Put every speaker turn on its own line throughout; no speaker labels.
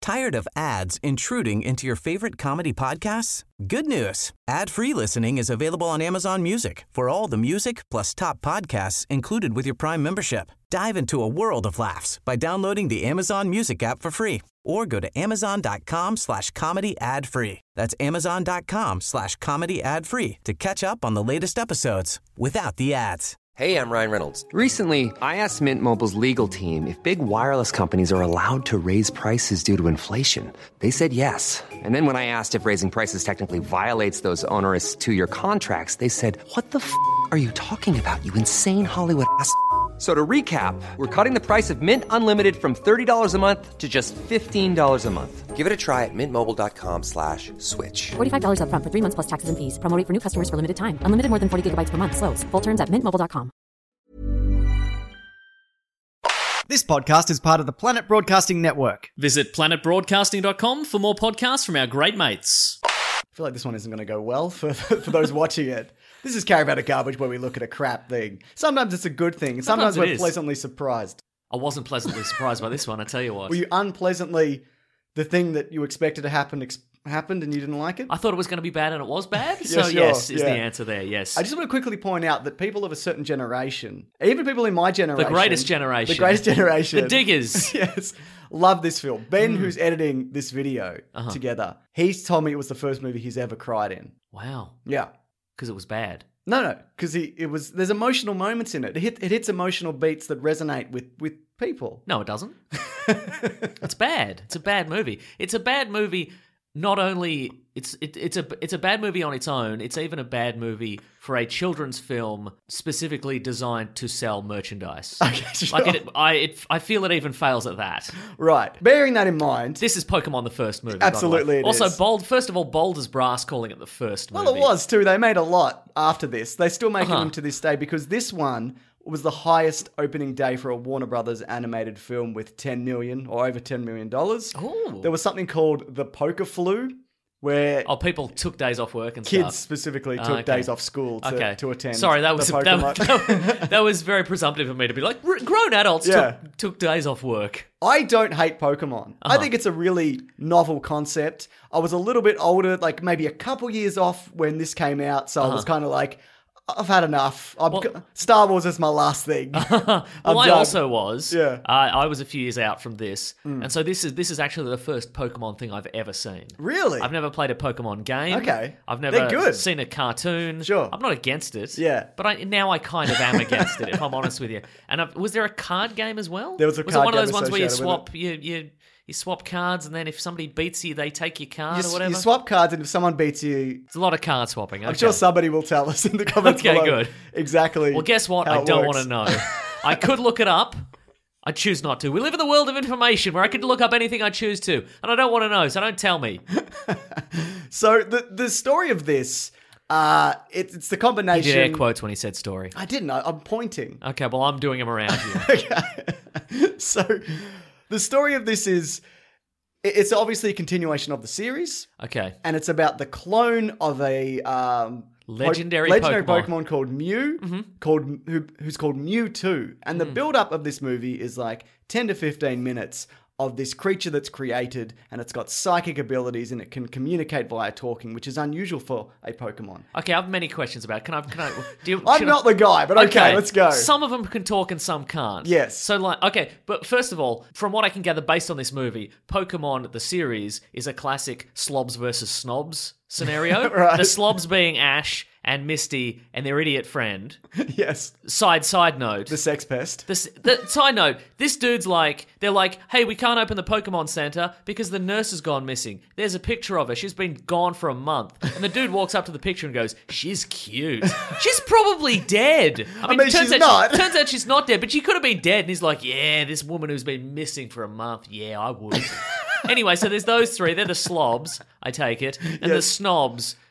Tired of ads intruding into your favorite comedy podcasts? Good news. Ad-free listening is available on Amazon Music for all the music plus top podcasts included with your Prime membership. Dive into a world of laughs by downloading the Amazon Music app for free or go to amazon.com/comedy ad-free. That's amazon.com/comedy ad-free to catch up on the latest episodes without the ads.
Hey, I'm Ryan Reynolds. Recently, I asked Mint Mobile's legal team if big wireless companies are allowed to raise prices due to inflation. They said yes. And then when I asked if raising prices technically violates those onerous two-year contracts, they said, "What the f*** are you talking about, you insane Hollywood ass?" So to recap, we're cutting the price of Mint Unlimited from $30 a month to just $15 a month. Give it a try at mintmobile.com/switch.
$45 up front for 3 months plus taxes and fees. Promo rate for new customers for limited time. Unlimited more than 40 gigabytes per month. Slows full terms at mintmobile.com.
This podcast is part of the Planet Broadcasting Network.
Visit planetbroadcasting.com for more podcasts from our great mates.
I feel like this one isn't going to go well for those watching it. This is Caravan of Garbage, where we look at a crap thing. Sometimes it's a good thing. Sometimes we're pleasantly surprised.
I wasn't pleasantly surprised by this one, I tell you what.
Were you unpleasantly, the thing that you expected to happen happened and you didn't like it?
I thought it was going to be bad and it was bad.
Yes,
So
sure.
yes, is
Yeah.
the answer there, yes.
I just want to quickly point out that people of a certain generation, even people in my generation...
The greatest generation.
The greatest generation.
The diggers.
Yes. Love this film. Ben, who's editing this video together, he's told me it was the first movie he's ever cried in.
Wow.
Yeah.
Because it was bad.
No, because there's emotional moments in it. It hits emotional beats that resonate with people.
No, it doesn't. It's bad. It's a bad movie. It's a bad movie. Not only it's a bad movie on its own. It's even a bad movie for a children's film specifically designed to sell merchandise.
Okay, sure.
Like I feel it even fails at that.
Right. Bearing that in mind,
This is Pokemon the first movie.
Absolutely
by the way.
it
Also,
is.
Bold. First of all, Bold as Brass calling it the first movie.
well, it was too. They made a lot after this. They still making them to this day because this one was the highest opening day for a Warner Brothers animated film with $10 million or over $10 million.
Ooh.
There was something called the Poker Flu, where
People took days off work and
kids
stuff.
specifically took
okay.
days off school to attend.
Sorry, that was
the Pokemon.
that was very presumptive of me to be like, grown adults took days off work.
I don't hate Pokemon. I think it's a really novel concept. I was a little bit older, like maybe a couple years off when this came out, so I was kind of like, I've had enough. Star Wars is my last thing.
Well, I also was.
Yeah.
I was a few years out from this, and so this is actually the first Pokemon thing I've ever seen.
Really?
I've never played a Pokemon game.
Okay.
I've
They're
never
good.
seen a cartoon.
Sure.
I'm not against it.
Yeah.
But now I kind of am against it, if I'm honest with you. And was there a card game as well?
There was a
Was
card
it one of those
game
ones where you
associated
swap you swap cards, and then if somebody beats you, they take your card or whatever?
You swap cards, and if someone beats you,
It's a lot of card swapping.
I'm sure somebody will tell us in the comments
Okay,
below
good.
exactly.
Well, guess what?
how
I
it
don't
works.
want to know. I could look it up. I choose not to. We live in the world of information where I could look up anything I choose to, and I don't want to know, so don't tell me.
So the story of this, it's the
He
combination.
did air quotes when he said story.
I didn't. I'm pointing.
Okay, well, I'm doing them around you.
Okay. So the story of this is, it's obviously a continuation of the series,
Okay.
and it's about the clone of a
Legendary
Pokemon called Mew, who's called Mewtwo. And the build-up of this movie is like 10 to 15 minutes of this creature that's created, and it's got psychic abilities, and it can communicate via talking, which is unusual for a Pokemon.
Okay, I have many questions about it. Can I
I'm not the guy, but okay, let's go.
Some of them can talk and some can't.
Yes.
So, but first of all, from what I can gather based on this movie, Pokemon, the series, is a classic slobs versus snobs scenario.
Right.
The slobs being Ash and Misty and their idiot friend.
Yes.
Side note.
The sex pest.
The side note, this dude's like, they're like, hey, we can't open the Pokemon Center because the nurse has gone missing. There's a picture of her. She's been gone for a month. And the dude walks up to the picture and goes, she's cute. She's probably dead. I mean
she's not.
Turns out she's not dead, but she could have been dead. And he's like, yeah, this woman who's been missing for a month. Yeah, I would. Anyway, so there's those three. They're the slobs, I take it. And the snobs,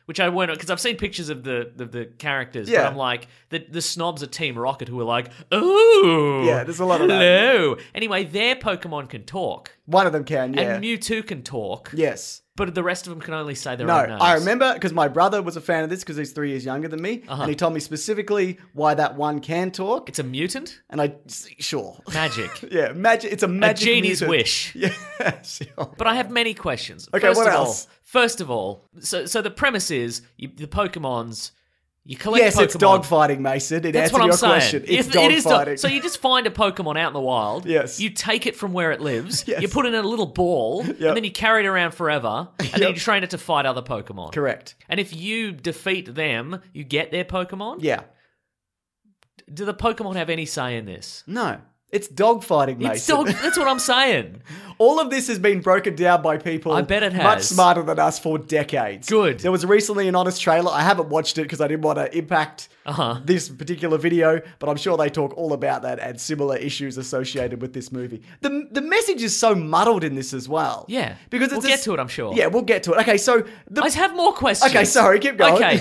which I won't, because I've seen pictures of the characters,
Yeah.
but I'm like, the snobs at Team Rocket who are like, oh,
Yeah, there's a lot of that.
hello. Anyway, their Pokemon can talk.
One of them can, yeah.
And Mewtwo can talk.
Yes.
But the rest of them can only say their
No,
own names.
I remember because my brother was a fan of this because he's 3 years younger than me, and he told me specifically why that one can talk.
It's a mutant?
And sure.
Magic.
Yeah, magic. It's a magic
genie's
mutant.
wish.
Yeah, sure.
But I have many questions.
Okay, what else?
First of all, so the premise is the Pokemons. You collect
Yes,
Pokemon.
it's dogfighting, Mason. In
That's
answer
what
to
I'm
your
saying.
question, it's
It is
dogfighting.
So you just find a Pokemon out in the wild.
Yes.
You take it from where it lives.
Yes.
You put it in a little ball, and then you carry it around forever, and then
Yep.
you train it to fight other Pokemon.
Correct.
And if you defeat them, you get their Pokemon.
Yeah.
Do the Pokemon have any say in this?
No. It's dogfighting, Mason.
It's dog. That's what I'm saying.
All of this has been broken down by people
I bet it has.
much smarter than us for decades.
Good.
There was recently an honest trailer. I haven't watched it because I didn't want to impact this particular video, but I'm sure they talk all about that and similar issues associated with this movie. The message is so muddled in this as well.
Yeah.
Because it's
We'll get to it, I'm sure.
Yeah, we'll get to it. Okay, so
I have more questions.
Okay, sorry, keep going.
Okay,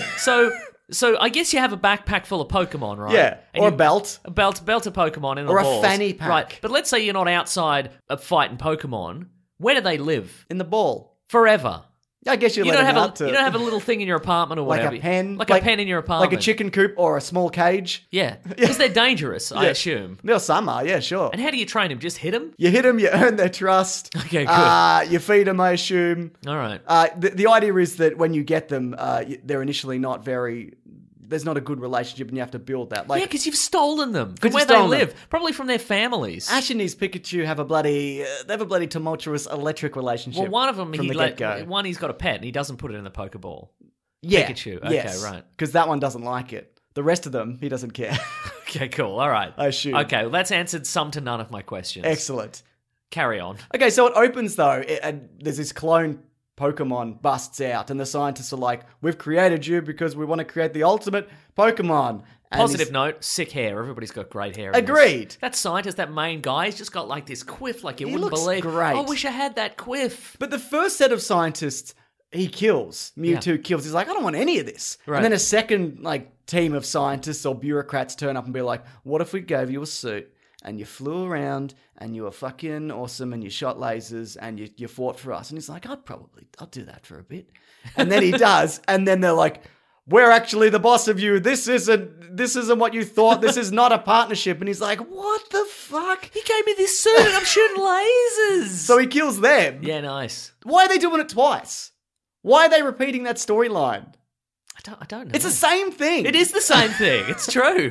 so I guess you have a backpack full of Pokemon, right?
Yeah,
And
or
you-
a belt.
A belt of Pokemon in the
Or a
balls.
fanny pack.
Right, but let's say you're not outside fighting Pokemon. Where do they live?
In the ball.
Forever.
I guess you
You
let
don't
them
have
out to...
you don't have a little thing in your apartment or
like
whatever.
a pen.
Like a pen in your apartment.
Like a chicken coop or a small cage.
Yeah, because they're dangerous, I
Yeah.
assume.
Well, some are, yeah, sure.
And how do you train them? Just hit them?
You hit them, you earn their trust.
Okay, good.
You feed them, I assume.
All right.
The idea is that when you get them, they're initially not very... There's not a good relationship and you have to build that. Like,
Yeah, because you've stolen them from
'Cause
where
you've
they
stolen them.
live. Probably from their families.
Ash and his Pikachu have a bloody... they have a bloody tumultuous electric relationship.
Well, one of them,
from the get-go.
one he's got a pet and he doesn't put it in the Pokeball.
Yeah.
Pikachu. Okay,
yes.
right.
Because that one doesn't like it. The rest of them, he doesn't care.
Okay, cool. All right.
I assume.
Okay, well, that's answered some to none of my questions.
Excellent.
Carry on.
Okay, so it opens though, and there's this clone Pokemon busts out, and the scientists are like, "We've created you because we want to create the ultimate Pokemon." And
Positive
he's-
note, sick hair. Everybody's got great hair. in this.
Agreed.
That scientist, that main guy, he's just got like this quiff like you
He
wouldn't
looks
believe.
great.
I wish I had that quiff.
But the first set of scientists, he kills. Mewtwo kills. He's like, "I don't want any of this."
Right.
And then a second team of scientists or bureaucrats turn up and be like, "What if we gave you a suit and you flew around and you were fucking awesome and you shot lasers and you fought for us?" And he's like, I'll do that for a bit." And then he does. And then they're like, "We're actually the boss of you. This isn't what you thought. This is not a partnership." And he's like, "What the fuck?"
He gave me this suit and I'm shooting lasers.
So he kills them.
yeah, nice.
Why are they doing it twice? Why are they repeating that storyline?
I don't know.
It's the same thing.
It is the same thing. It's true.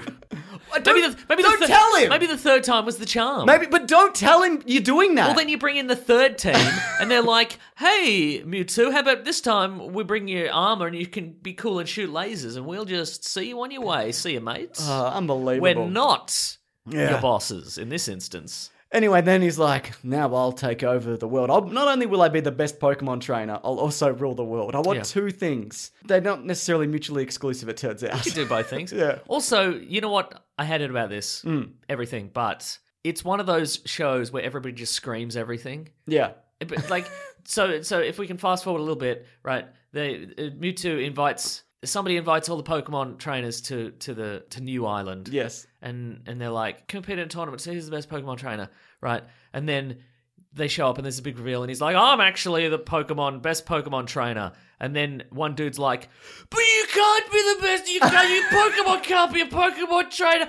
Don't tell him.
Maybe the third time was the charm.
But don't tell him you're doing that.
Well, then you bring in the third team, and they're like, "Hey, Mewtwo, how about this time we bring you armor and you can be cool and shoot lasers, and we'll just see you on your way. See you, mates."
Unbelievable.
We're not
Yeah.
your bosses in this instance.
Anyway, then he's like, "Now I'll take over the world. Not only will I be the best Pokemon trainer, I'll also rule the world. I want two things. They're not necessarily mutually exclusive, it turns out."
You do both things.
Yeah.
Also, you know what? I hated about this. Everything, but it's one of those shows where everybody just screams everything.
Yeah.
But like, so if we can fast forward a little bit, right? Mewtwo invites all the Pokemon trainers to New Island.
Yes.
And they're like, compete in a tournament. So who's the best Pokemon trainer, right? And then they show up and there's a big reveal, and he's like, "I'm actually the best Pokemon trainer." And then one dude's like, "But you can't be the best. You Pokemon can't be a Pokemon trainer."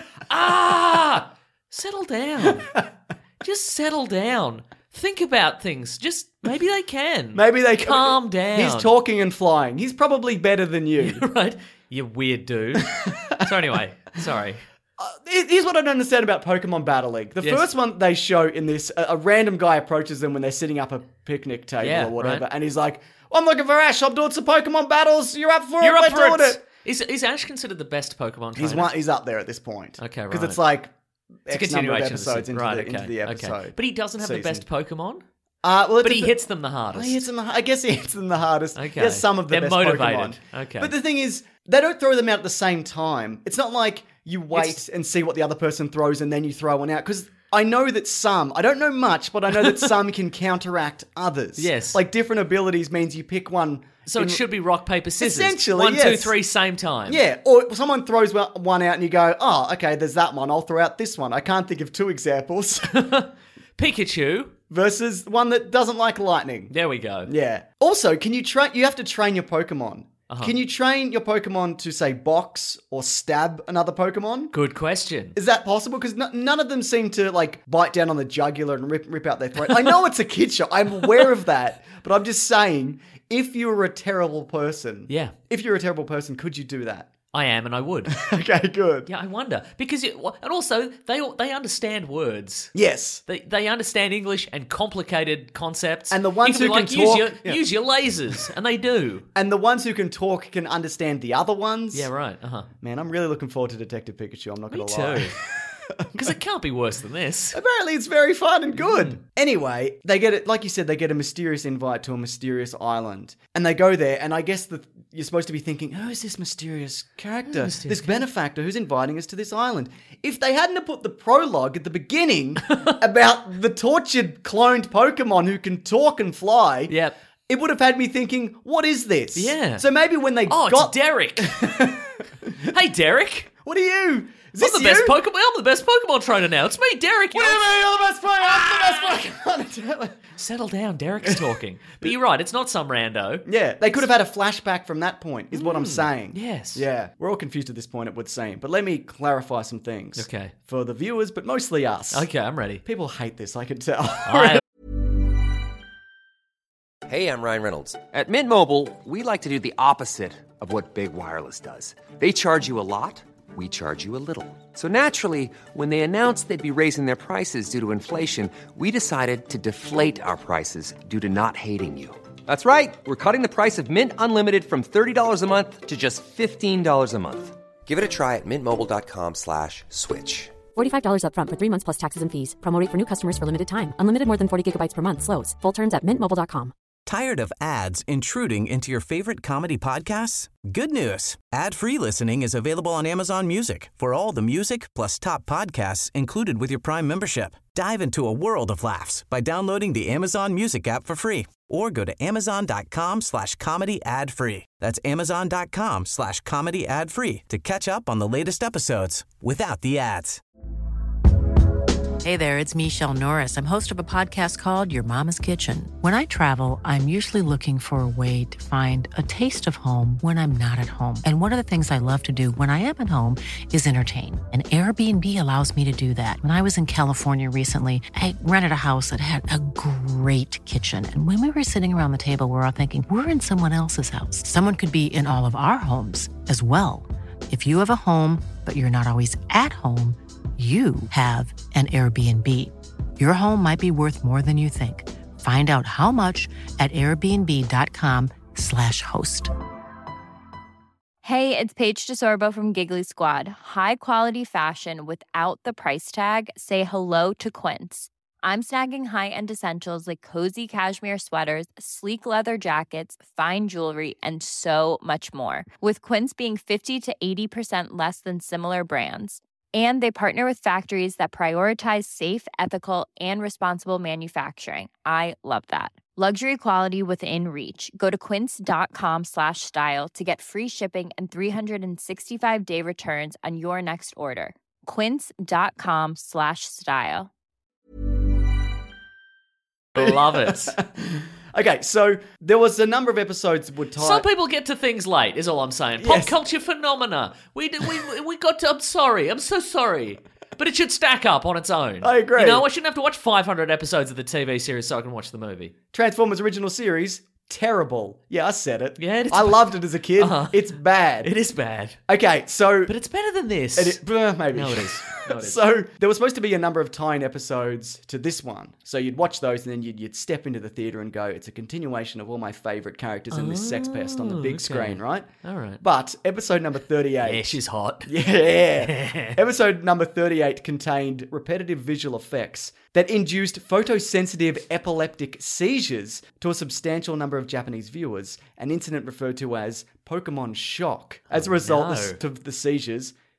Settle down. Just settle down. Think about things. Just maybe they can.
Maybe they
calm down.
He's talking and flying. He's probably better than you.
Right? You weird dude. So anyway, sorry.
Here's what I don't understand about Pokemon Battle League. The
Yes.
first one they show in this, a random guy approaches them when they're sitting up a picnic table
Yeah,
or whatever,
right.
and he's like, "I'm looking for Ash. I'm doing some Pokemon battles. You're up for
You're
it?
up
We're
for
doing
it. Is Ash considered the best Pokemon
He's
trainer?
he's up there at this point.
Okay,
Because
right.
it's like
It's a
X number of
continuation
episodes
of
into the episode.
Okay. But he doesn't have the
season.
best Pokemon.
Well,
But he hits them the hardest.
I guess he hits them the hardest.
Okay.
He has some of the
They're
best
motivated.
Pokemon.
Okay.
But the thing is, they don't throw them out at the same time. It's not like you wait and see what the other person throws and then you throw one out. Because I know that some, I don't know much, but I know that some can counteract others.
Yes.
Like different abilities means you pick one.
So it should be rock, paper, scissors.
Essentially,
1,
yes.
2, 3, same time.
Yeah, or someone throws one out and you go, oh, okay, there's that one. I'll throw out this one. I can't think of 2 examples.
Pikachu.
Versus one that doesn't like lightning.
There we go.
Yeah. Also, you have to train your Pokemon. Can you train your Pokemon to, say, box or stab another Pokemon?
Good question.
Is that possible? Because none of them seem to, like, bite down on the jugular and rip out their throat. I know it's a kid show. I'm aware of that. But I'm just saying, if you were a terrible person...
Yeah.
If you're a terrible person, could you do that?
I am, and I would.
Okay, good.
Yeah, I wonder. Because, and also, they understand words.
Yes.
They understand English and complicated concepts.
And the ones
you
who
can
can
be like,
talk...
use your lasers, and they do.
And the ones who can talk can understand the other ones.
Yeah, right.
Man, I'm really looking forward to Detective Pikachu, I'm not going to lie.
Me too. Because it can't be worse than this.
Apparently it's very fun and good. Anyway, they get it, like you said, they get a mysterious invite to a mysterious island. And they go there, and I guess you're supposed to be thinking, who is this mysterious character? This benefactor who's inviting us to this island? If they hadn't have put the prologue at the beginning about the tortured cloned Pokemon who can talk and fly...
Yep.
It would have had me thinking, what is this?
Yeah.
So maybe when they
Oh,
got...
it's Derek. Hey, Derek.
What are you? Is
I'm
this
the best
you?
Pokemon. I'm the best Pokemon trainer now. It's me, Derek.
What do you mean you're the best Pokemon? I'm the best Pokemon.
Settle down. Derek's talking. But you're right. It's not some rando.
Yeah, they could have had a flashback from that point, is what I'm saying.
Yes.
Yeah, we're all confused at this point, it would seem. But let me clarify some things.
Okay.
For the viewers, but mostly us.
Okay, I'm ready.
People hate this, I can tell.
Hey, I'm Ryan Reynolds. At Mint Mobile, we like to do the opposite of what Big Wireless does. They charge you a lot, we charge you a little. So naturally, when they announced they'd be raising their prices due to inflation, we decided to deflate our prices due to not hating you. That's right. We're cutting the price of Mint Unlimited from $30 a month to just $15 a month. Give it a try at mintmobile.com/switch.
$45 up front for 3 months plus taxes and fees. Promo rate for new customers for limited time. Unlimited more than 40 gigabytes per month. Slows full terms at mintmobile.com.
Tired of ads intruding into your favorite comedy podcasts? Good news. Ad-free listening is available on Amazon Music for all the music plus top podcasts included with your Prime membership. Dive into a world of laughs by downloading the Amazon Music app for free or go to amazon.com/comedy ad-free. That's amazon.com/comedy ad-free to catch up on the latest episodes without the ads.
Hey there, it's Michelle Norris. I'm host of a podcast called Your Mama's Kitchen. When I travel, I'm usually looking for a way to find a taste of home when I'm not at home. And one of the things I love to do when I am at home is entertain. And Airbnb allows me to do that. When I was in California recently, I rented a house that had a great kitchen. And when we were sitting around the table, we were all thinking, we're in someone else's house. Someone could be in all of our homes as well. If you have a home, but you're not always at home, you have an Airbnb. Your home might be worth more than you think. Find out how much at airbnb.com/host.
Hey, it's Paige DeSorbo from Giggly Squad. High quality fashion without the price tag. Say hello to Quince. I'm snagging high-end essentials like cozy cashmere sweaters, sleek leather jackets, fine jewelry, and so much more. With Quince being 50 to 80% less than similar brands. And they partner with factories that prioritize safe, ethical, and responsible manufacturing. I love that. Luxury quality within reach. Go to quince.com/style to get free shipping and 365-day returns on your next order. Quince.com/style.
Love it.
Okay, so there was a number of episodes that would tie...
Some people get to things late, is all I'm saying.
Yes.
Pop culture phenomena. We got to... I'm sorry. I'm so sorry. But it should stack up on its own.
I agree.
You know, I shouldn't have to watch 500 episodes of the TV series so I can watch the movie.
Transformers original series, terrible. Yeah, I said it.
Yeah, it's
I loved it as a kid.
Uh-huh.
It's bad.
It is bad.
Okay, so...
But it's better than this.
Maybe.
No, it is. No, it is.
So there was supposed to be a number of tie-in episodes to this one. So you'd watch those and then you'd step into the theatre and go, it's a continuation of all my favourite characters in this sex pest on the big screen, right?
All right.
But episode number 38...
Yeah, she's hot.
Yeah. Episode number 38 contained repetitive visual effects that induced photosensitive epileptic seizures to a substantial number of Japanese viewers, an incident referred to as Pokemon shock. As a result
no.
of the seizures,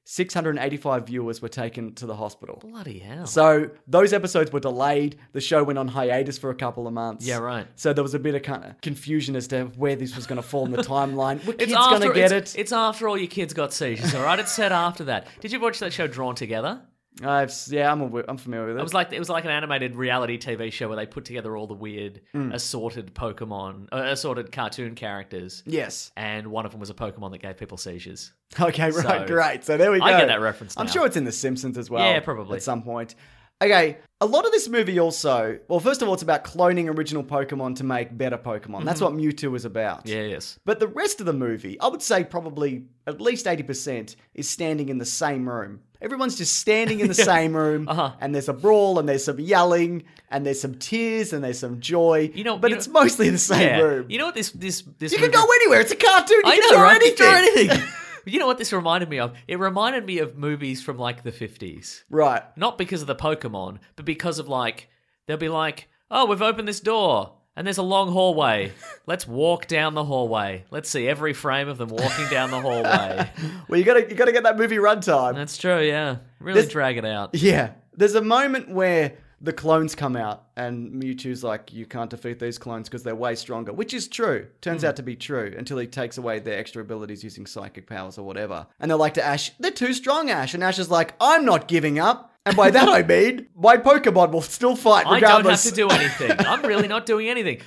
685 viewers were taken to the hospital.
Bloody hell.
So those episodes were delayed. The show went on hiatus for a couple of months.
Yeah, right.
So there was a bit of kind of confusion as to where this was going to fall in the timeline. Were kids going to get it?
It's after all your kids got seizures, all right? It's set after that. Did you watch that show Drawn Together?
I'm familiar with it.
It was like an animated reality TV show where they put together all the weird assorted assorted cartoon characters.
Yes.
And one of them was a Pokemon that gave people seizures.
Okay, right,
So,
great. So there we go.
I get that reference now.
I'm sure it's in The Simpsons as well.
Yeah, probably.
At some point. Okay, a lot of this movie also, well, first of all, it's about cloning original Pokemon to make better Pokemon. That's what Mewtwo is about.
Yeah, yes.
But the rest of the movie, I would say probably at least 80% is standing in the same room. Everyone's just standing in the same room, and there's a brawl, and there's some yelling, and there's some tears, and there's some joy. But it's mostly the same room.
You know what this
You can go anywhere. It's a cartoon. You can
know,
draw
right?
anything.
You draw anything. You know what this reminded me of? It reminded me of movies from like the 50s.
Right.
Not because of the Pokemon, but because of like, they'll be like, oh, we've opened this door. And there's a long hallway. Let's walk down the hallway. Let's see every frame of them walking down the hallway.
Well, you gotta get that movie runtime.
That's true, yeah. Really drag it out.
Yeah. There's a moment where the clones come out and Mewtwo's like, you can't defeat these clones because they're way stronger, which is true. Turns out to be true until he takes away their extra abilities using psychic powers or whatever. And they're like to Ash, they're too strong, Ash. And Ash is like, I'm not giving up. And by that I mean, my Pokemon will still fight regardless.
I don't have to do anything. I'm really not doing anything.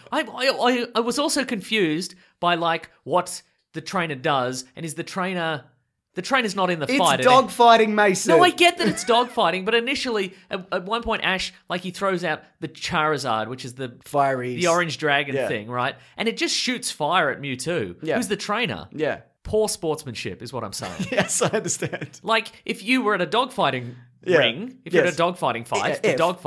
I was also confused by like what the trainer does, and is the trainer's not in the fight.
It's dogfighting, Mason.
No, I get that it's dogfighting, but initially, at one point, Ash, like, he throws out the Charizard, which is the
Fiery,
the orange dragon thing, right? And it just shoots fire at Mewtwo, who's the trainer.
Yeah.
Poor sportsmanship is what I'm saying.
Yes, I understand.
Like, if you were at a dogfighting ring, if you're at a dogfighting fight,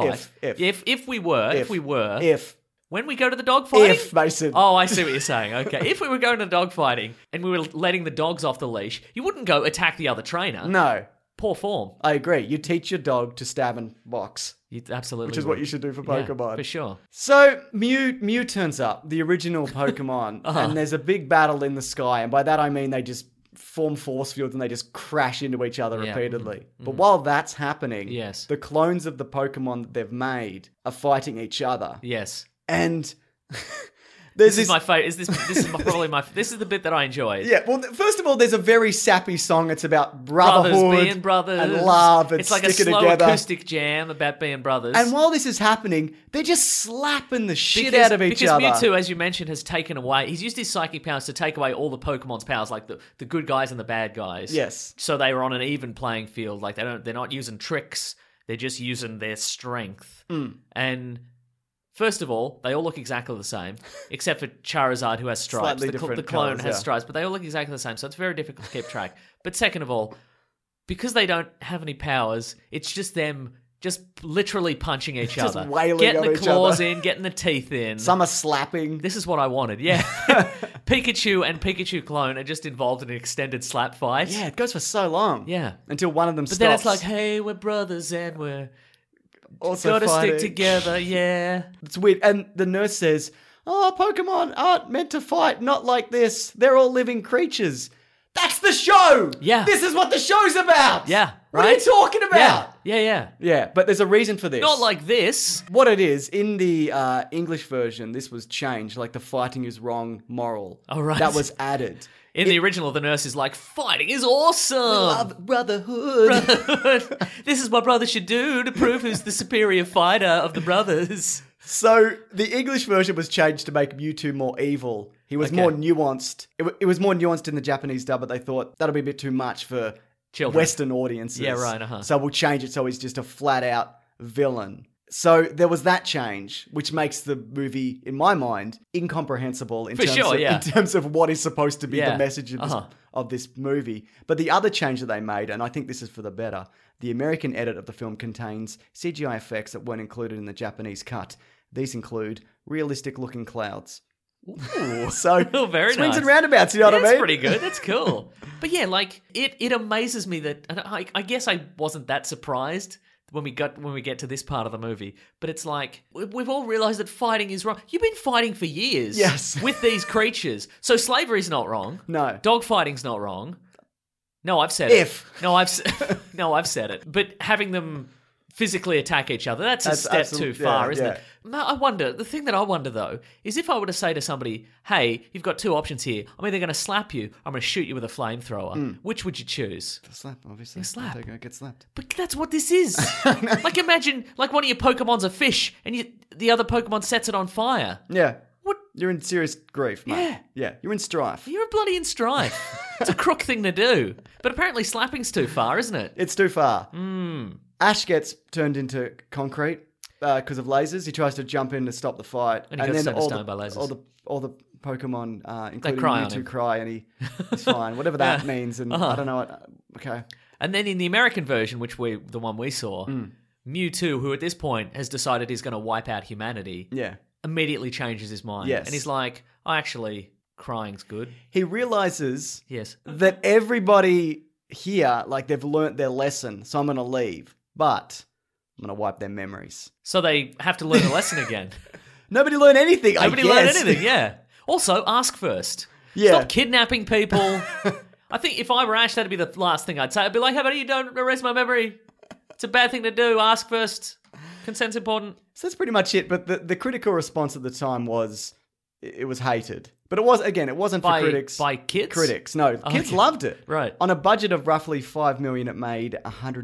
if we were, when we go to the dogfighting...
Mason.
Oh, I see what you're saying. Okay. If we were going to dogfighting and we were letting the dogs off the leash, you wouldn't go attack the other trainer.
No.
Poor form.
I agree. You teach your dog to stab and box.
You absolutely
Which is what you should do for Pokemon.
Yeah, for sure.
So, Mew turns up, the original Pokemon, and there's a big battle in the sky. And by that I mean they just form force fields and they just crash into each other repeatedly. But while that's happening, the clones of the Pokemon that they've made are fighting each other.
Yes.
And
this is my favorite. This is the bit that I enjoy.
Yeah, well, first of all, there's a very sappy song. It's about brotherhood,
being brothers,
and love, and
it's like a slow
together.
acoustic jam about being brothers.
And while this is happening, they're just slapping the shit out of each other.
Because Mewtwo, as you mentioned, has taken away. He's used his psychic powers to take away all the Pokemon's powers, like the good guys and the bad guys.
Yes.
So they were on an even playing field. Like they're not using tricks. They're just using their strength. And first of all, they all look exactly the same, except for Charizard, who has stripes. The clone
colours,
has stripes, but they all look exactly the same, so it's very difficult to keep track. But second of all, because they don't have any powers, it's just them just literally punching each
Just
other.
wailing
getting
on
the
each
claws
other.
in, getting the teeth in.
Some are slapping.
This is what I wanted, yeah. Pikachu and Pikachu clone are just involved in an extended slap fight.
Yeah, it goes for so long.
Yeah.
Until one of them
But
stops.
then it's like, hey, we're brothers and we're
also
gotta
fighting.
stick together, yeah.
It's weird. And the nurse says, oh, Pokemon aren't meant to fight, not like this. They're all living creatures. That's the show!
Yeah.
This is what the show's about!
Yeah,
What are you talking about?
Yeah.
Yeah, but there's a reason for this.
Not like this.
What it is, in the English version, this was changed, like the fighting is wrong moral.
Oh, right.
That was added.
In the original, the nurse is like, fighting is awesome!
Love brotherhood.
This is what brothers should do to prove who's the superior fighter of the brothers.
So the English version was changed to make Mewtwo more evil. He was more nuanced. It was more nuanced in the Japanese dub, but they thought that'll be a bit too much for
Children.
Western audiences.
Yeah, right,
So we'll change it so he's just a flat-out villain. So there was that change, which makes the movie, in my mind, incomprehensible in terms of what is supposed to be the message of this movie. But the other change that they made, and I think this is for the better, the American edit of the film contains CGI effects that weren't included in the Japanese cut. These include realistic-looking clouds.
Ooh.
So
very
swings
nice.
and roundabouts, you know what I mean?
That's pretty good. That's cool. But yeah, like it amazes me that, and I guess I wasn't that surprised when we get to this part of the movie. But it's like we've all realized that fighting is wrong. You've been fighting for years,
yes,
with these creatures. So slavery's not wrong.
No,
dog fighting's not wrong. No, I've said
If.
it. No, I've said it. But having them physically attack each other, that's a step too far, isn't it? I wonder, the thing that I wonder, though, is if I were to say to somebody, hey, you've got two options here. I'm either going to slap you, or I'm going to shoot you with a flamethrower. Which would you choose?
Slap, obviously.
Slap.
They're going to get slapped.
But that's what this is. Like, imagine, like, one of your Pokemon's a fish, and the other Pokemon sets it on fire.
Yeah.
What?
You're in serious grief, mate. Yeah, you're in strife.
You're bloody in strife. It's a crook thing to do. But apparently slapping's too far, isn't it?
It's too far. Ash gets turned into concrete because of lasers. He tries to jump in to stop the fight.
And he gets turned to stone by lasers.
All the Pokemon, including
cry on
Mewtwo,
him.
cry, and he's fine. Whatever that means. And I don't know what... Okay.
And then in the American version, the one we saw, Mewtwo, who at this point has decided he's going to wipe out humanity, immediately changes his mind.
Yes.
And he's like, actually, crying's good.
He realizes
Yes.
that everybody here, like, they've learnt their lesson, so I'm going to leave. But I'm going to wipe their memories.
So they have to learn a lesson again.
Nobody learned anything,
Nobody learned anything, yeah. Also, ask first.
Yeah.
Stop kidnapping people. I think if I were Ash, that'd be the last thing I'd say. I'd be like, how about you don't erase my memory? It's a bad thing to do. Ask first. Consent's important.
So that's pretty much it. But the critical response at the time was it was hated. But it wasn't for critics.
By kids?
Critics. No, kids loved it.
Right.
On a budget of roughly $5 million, it made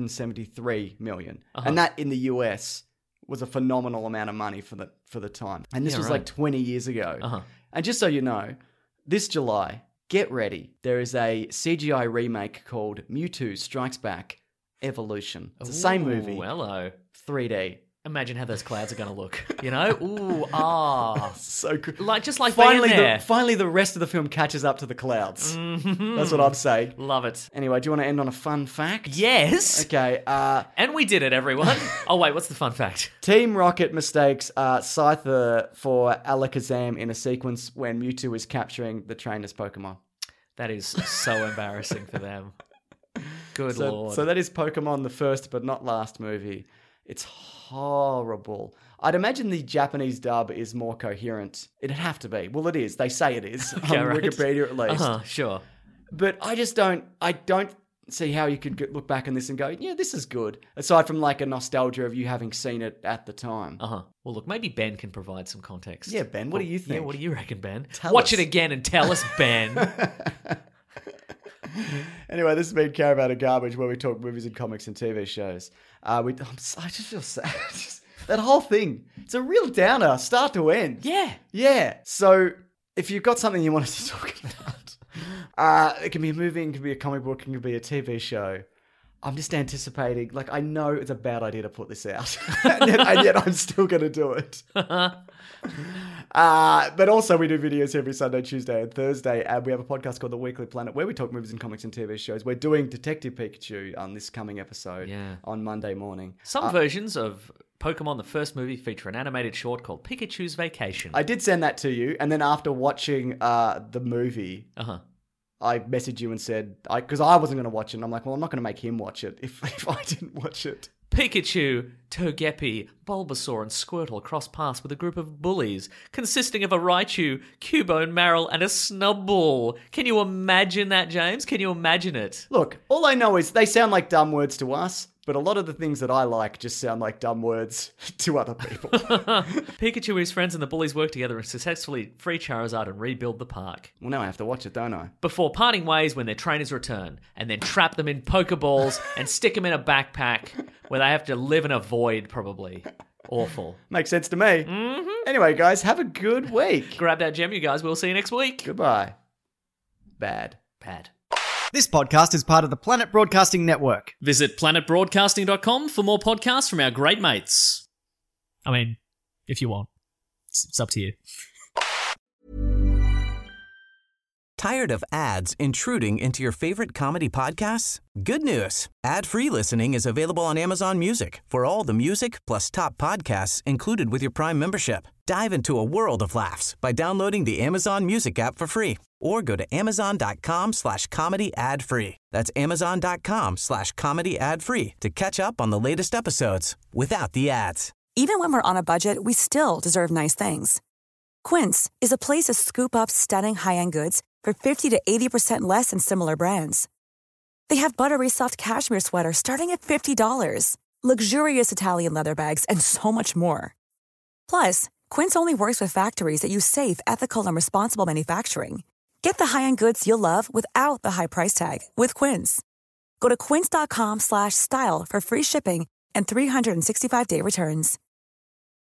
$173 million. And that in the US was a phenomenal amount of money for the time. And this was like 20 years ago. And just so you know, this July, get ready. There is a CGI remake called Mewtwo Strikes Back Evolution. It's the same movie.
Hello.
3D.
Imagine how those clouds are going to look. You know? Ooh,
So good.
just like
finally,
being there.
finally, the rest of the film catches up to the clouds. That's what I'm saying.
Love it.
Anyway, do you want to end on a fun fact?
Yes.
Okay.
And we did it, everyone. Oh, wait, what's the fun fact?
Team Rocket mistakes Scyther for Alakazam in a sequence when Mewtwo is capturing the trainer's Pokemon.
That is so embarrassing for them. Good Lord.
So that is Pokemon, the first but not last movie. It's horrible. I'd imagine the Japanese dub is more coherent. It'd have to be. Well, it is. They say it is.
Okay,
on
right.
Wikipedia at least.
Sure.
But I don't see how you could look back on this and go, yeah, this is good. Aside from like a nostalgia of you having seen it at the time.
Well, look, maybe Ben can provide some context.
Yeah, Ben, what do you think?
Yeah, what do you reckon, Ben?
Tell
Watch
us.
it again and tell us, Ben.
Anyway, this has been Caravan of Garbage, where we talk movies and comics and TV shows. I just feel sad. That whole thing, it's a real downer, start to end.
Yeah.
Yeah. So if you've got something you want us to talk about, it can be a movie, it can be a comic book, it can be a TV show. I'm just anticipating, like, I know it's a bad idea to put this out, and yet I'm still going to do it. But also we do videos every Sunday, Tuesday, and Thursday, and we have a podcast called The Weekly Planet where we talk movies and comics and TV shows. We're doing Detective Pikachu on this coming episode on Monday morning.
Some versions of Pokemon, the first movie, feature an animated short called Pikachu's Vacation.
I did send that to you, and then after watching the movie, I messaged you and said, because I wasn't going to watch it, and I'm like, well, I'm not going to make him watch it if I didn't watch it.
Pikachu, Togepi, Bulbasaur, and Squirtle cross paths with a group of bullies consisting of a Raichu, Cubone, Marill, and a Snubbull. Can you imagine that, James? Can you imagine it?
Look, all I know is they sound like dumb words to us, but a lot of the things that I like just sound like dumb words to other people.
Pikachu and his friends and the bullies work together and successfully free Charizard and rebuild the park.
Well, now I have to watch it, don't I?
Before parting ways when their trainers return, and then trap them in Pokeballs and stick them in a backpack where they have to live in a void, probably. Awful.
Makes sense to me. Mm-hmm. Anyway, guys, have a good week.
Grab that gem, you guys. We'll see you next week.
Goodbye. Bad.
This podcast is part of the Planet Broadcasting Network.
Visit planetbroadcasting.com for more podcasts from our great mates. I mean, if you want. It's up to you.
Tired of ads intruding into your favorite comedy podcasts? Good news. Ad-free listening is available on Amazon Music for all the music plus top podcasts included with your Prime membership. Dive into a world of laughs by downloading the Amazon Music app for free or go to amazon.com/comedy ad-free. That's amazon.com/comedy ad-free to catch up on the latest episodes without the ads.
Even when we're on a budget, we still deserve nice things. Quince is a place to scoop up stunning high-end goods for 50 to 80% less than similar brands. They have buttery soft cashmere sweaters starting at $50, luxurious Italian leather bags, and so much more. Plus, Quince only works with factories that use safe, ethical, and responsible manufacturing. Get the high-end goods you'll love without the high price tag with Quince. Go to quince.com/style for free shipping and 365-day returns.